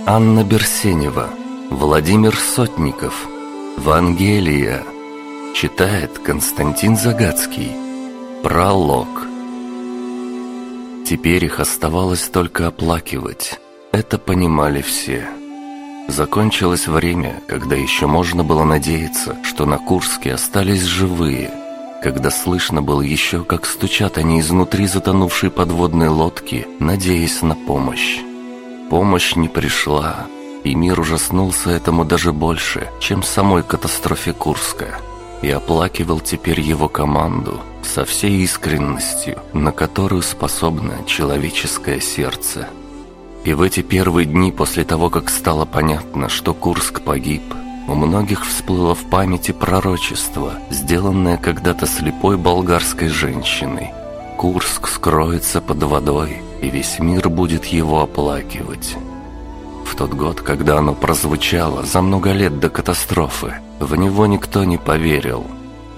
Анна Берсенева, Владимир Сотников. Вангелия. Читает Константин Загадский. Пролог. Теперь их оставалось только оплакивать. Это понимали все. Закончилось время, когда еще можно было надеяться, что на Курске остались живые, когда слышно было еще, как стучат они изнутри затонувшей подводной лодки, надеясь на помощь. Помощь не пришла, и мир ужаснулся этому даже больше, чем самой катастрофе Курска, и оплакивал теперь его команду со всей искренностью, на которую способно человеческое сердце. И в эти первые дни после того, как стало понятно, что Курск погиб, у многих всплыло в памяти пророчество, сделанное когда-то слепой болгарской женщиной. Курск скроется под водой, и весь мир будет его оплакивать. В тот год, когда оно прозвучало за много лет до катастрофы, в него никто не поверил.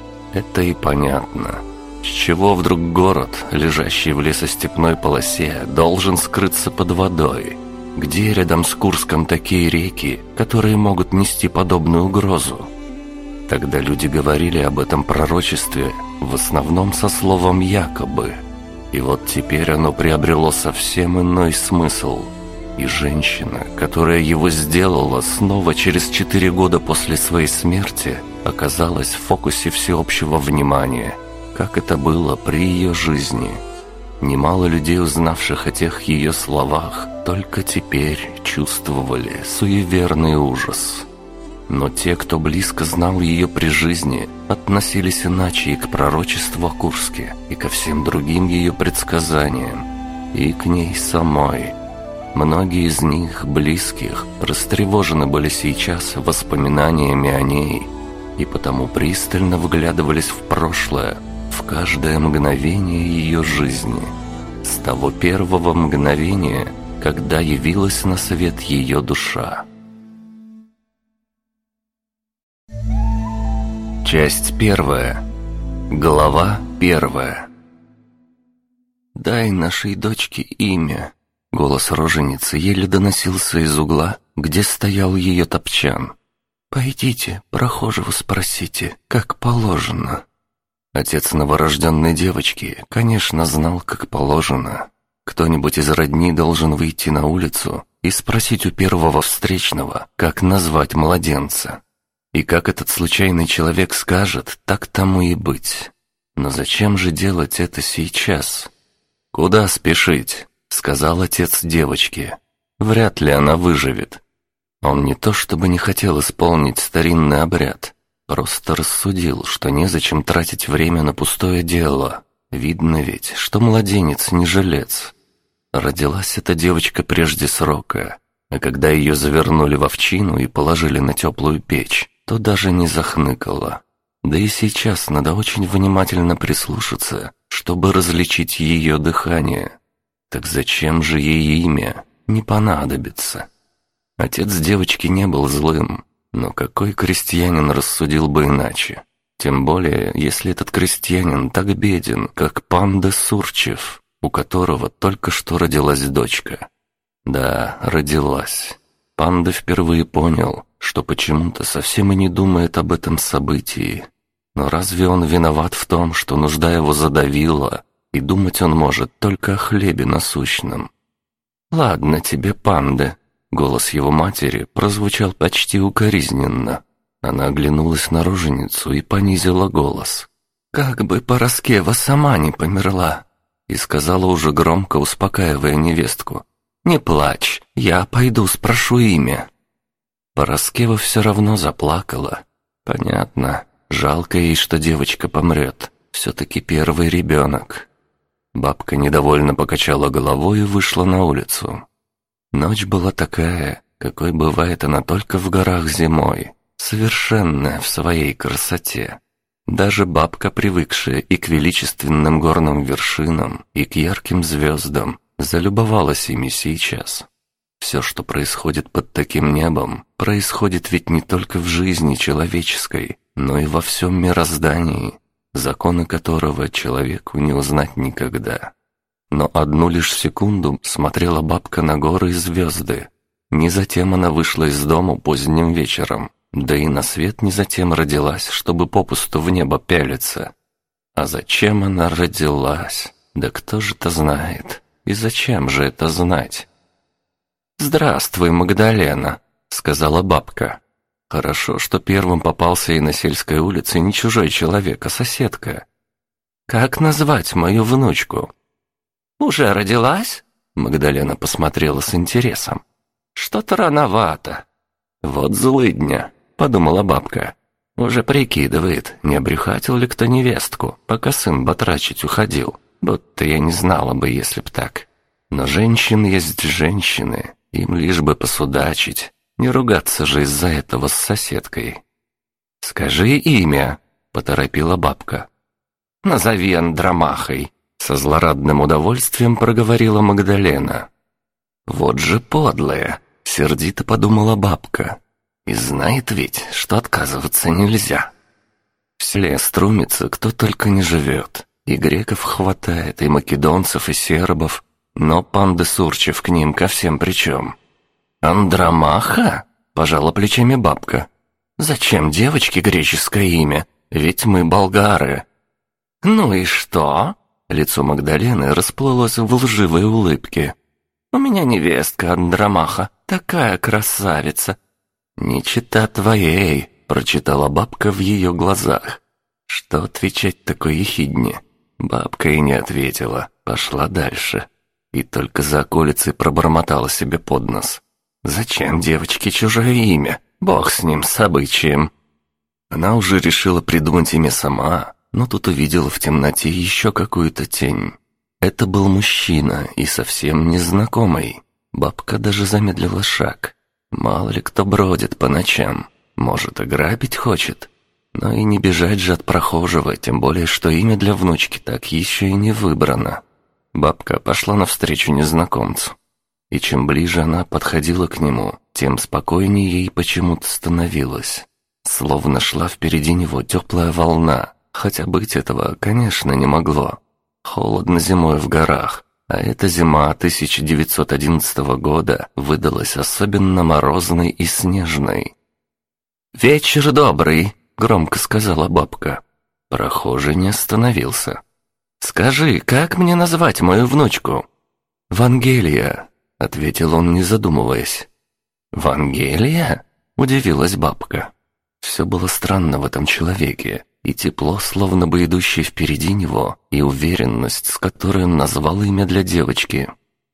Это и понятно. С чего вдруг город, лежащий в лесостепной полосе, должен скрыться под водой? Где рядом с Курском такие реки, которые могут нести подобную угрозу? Тогда люди говорили об этом пророчестве в основном со словом «якобы». И вот теперь оно приобрело совсем иной смысл. И женщина, которая его сделала, снова через 4 года после своей смерти оказалась в фокусе всеобщего внимания, как это было при ее жизни. Немало людей, узнавших о тех ее словах, только теперь чувствовали суеверный ужас. Но те, кто близко знал ее при жизни, относились иначе и к пророчеству о Курске, и ко всем другим ее предсказаниям, и к ней самой. Многие из них, близких, растревожены были сейчас воспоминаниями о ней, и потому пристально вглядывались в прошлое, в каждое мгновение ее жизни, с того первого мгновения, когда явилась на свет ее душа. Часть 1. Глава 1. «Дай нашей дочке имя». Голос роженицы еле доносился из угла, где стоял ее топчан. «Пойдите, прохожего спросите, как положено». Отец новорожденной девочки, конечно, знал, как положено. Кто-нибудь из родни должен выйти на улицу и спросить у первого встречного, как назвать младенца. И как этот случайный человек скажет, так тому и быть. Но зачем же делать это сейчас? «Куда спешить?» — сказал отец девочке. «Вряд ли она выживет». Он не то чтобы не хотел исполнить старинный обряд, просто рассудил, что незачем тратить время на пустое дело. Видно ведь, что младенец не жилец. Родилась эта девочка прежде срока, а когда ее завернули в овчину и положили на теплую печь, то даже не захныкала. Да и сейчас надо очень внимательно прислушаться, чтобы различить ее дыхание. Так зачем же ей имя? Не понадобится. Отец девочки не был злым, но какой крестьянин рассудил бы иначе? Тем более, если этот крестьянин так беден, как пан де Сурчев, у которого только что родилась дочка. Да, родилась. Панда впервые понял, что почему-то совсем и не думает об этом событии. Но разве он виноват в том, что нужда его задавила, и думать он может только о хлебе насущном? «Ладно тебе, Панда», — голос его матери прозвучал почти укоризненно. Она оглянулась на роженицу и понизила голос. «Как бы Пороскева сама не померла», и сказала уже громко, успокаивая невестку. «Не плачь, я пойду спрошу имя». Пороскева все равно заплакала. Понятно, жалко ей, что девочка помрет. Все-таки первый ребенок. Бабка недовольно покачала головой и вышла на улицу. Ночь была такая, какой бывает она только в горах зимой, совершенная в своей красоте. Даже бабка, привыкшая и к величественным горным вершинам, и к ярким звездам, залюбовалась ими сейчас. Все, что происходит под таким небом, происходит ведь не только в жизни человеческой, но и во всем мироздании, законы которого человеку не узнать никогда. Но одну лишь секунду смотрела бабка на горы и звезды. Не затем она вышла из дому поздним вечером, да и на свет не затем родилась, чтобы попусту в небо пялиться. А зачем она родилась? Да кто же это знает? И зачем же это знать? «Здравствуй, Магдалена», — сказала бабка. Хорошо, что первым попался ей на сельской улице не чужой человек, а соседка. «Как назвать мою внучку?» «Уже родилась?» — Магдалена посмотрела с интересом. «Что-то рановато». «Вот злыдня», — подумала бабка. «Уже прикидывает, не обрюхатил ли кто невестку, пока сын батрачить уходил. Будто я не знала бы, если б так. Но женщин есть женщины, им лишь бы посудачить, не ругаться же из-за этого с соседкой». «Скажи имя», — поторопила бабка. «Назови Андромахой», — со злорадным удовольствием проговорила Магдалена. «Вот же подлая», — сердито подумала бабка. «И знает ведь, что отказываться нельзя. В селе Струмице кто только не живет. И греков хватает, и македонцев, и сербов, но пан Сурчев к ним ко всем причем». «Андромаха?» — пожала плечами бабка. «Зачем девочке греческое имя? Ведь мы болгары». «Ну и что?» — лицо Магдалены расплылось в лживой улыбке. «У меня невестка Андромаха, такая красавица». «Не чета твоей», — прочитала бабка в ее глазах. Что отвечать такой ехидне? Бабка и не ответила, пошла дальше. И только за околицей пробормотала себе под нос. «Зачем девочке чужое имя? Бог с ним, с обычаем». Она уже решила придумать имя сама, но тут увидела в темноте еще какую-то тень. Это был мужчина и совсем незнакомый. Бабка даже замедлила шаг. Мало ли кто бродит по ночам. Может, ограбить хочет. Но и не бежать же от прохожего, тем более, что имя для внучки так еще и не выбрано. Бабка пошла навстречу незнакомцу. И чем ближе она подходила к нему, тем спокойнее ей почему-то становилось. Словно шла впереди него теплая волна, хотя быть этого, конечно, не могло. Холодно зимой в горах, а эта зима 1911 года выдалась особенно морозной и снежной. «Вечер добрый», — громко сказала бабка. Прохожий не остановился. «Скажи, как мне назвать мою внучку?» «Вангелия», — ответил он, не задумываясь. «Вангелия?» — удивилась бабка. Все было странно в этом человеке, и тепло, словно бы идущее впереди него, и уверенность, с которой он назвал имя для девочки.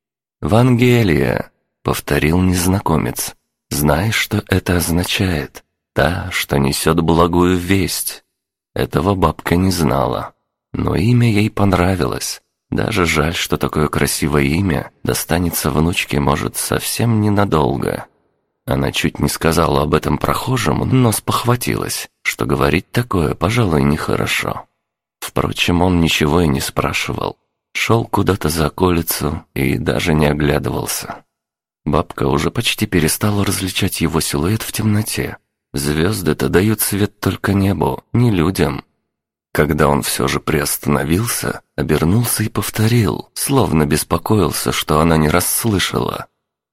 «Вангелия», — повторил незнакомец. «Знаешь, что это означает? Та, что несет благую весть». Этого бабка не знала, но имя ей понравилось. Даже жаль, что такое красивое имя достанется внучке, может, совсем ненадолго. Она чуть не сказала об этом прохожему, но спохватилась, что говорить такое, пожалуй, нехорошо. Впрочем, он ничего и не спрашивал. Шел куда-то за околицу и даже не оглядывался. Бабка уже почти перестала различать его силуэт в темноте. Звезды-то дают свет только небу, не людям. Когда он все же приостановился, обернулся и повторил, словно беспокоился, что она не расслышала.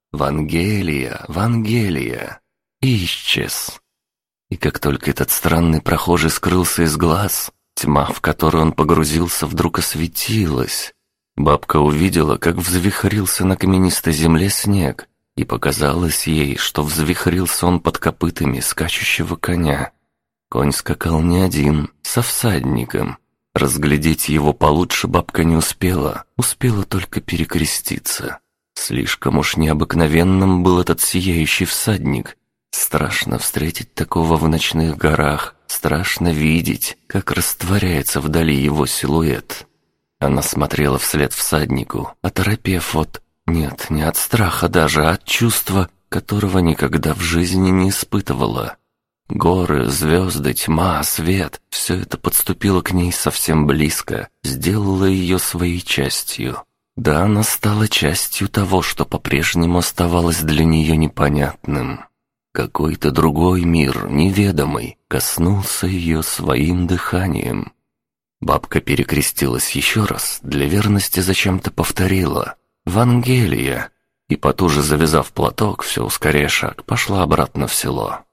«Вангелия, Вангелия!» И исчез. И как только этот странный прохожий скрылся из глаз, тьма, в которую он погрузился, вдруг осветилась. Бабка увидела, как взвихрился на каменистой земле снег, и показалось ей, что взвихрился он под копытами скачущего коня. Конь скакал не один, со всадником. Разглядеть его получше бабка не успела только перекреститься. Слишком уж необыкновенным был этот сияющий всадник. Страшно встретить такого в ночных горах, страшно видеть, как растворяется вдали его силуэт. Она смотрела вслед всаднику, оторопев нет, не от страха даже, а от чувства, которого никогда в жизни не испытывала. Горы, звезды, тьма, свет — все это подступило к ней совсем близко, сделало ее своей частью. Да, она стала частью того, что по-прежнему оставалось для нее непонятным. Какой-то другой мир, неведомый, коснулся ее своим дыханием. Бабка перекрестилась еще раз, для верности зачем-то повторила «Вангелия» и, потуже завязав платок, все ускоряя шаг, пошла обратно в село.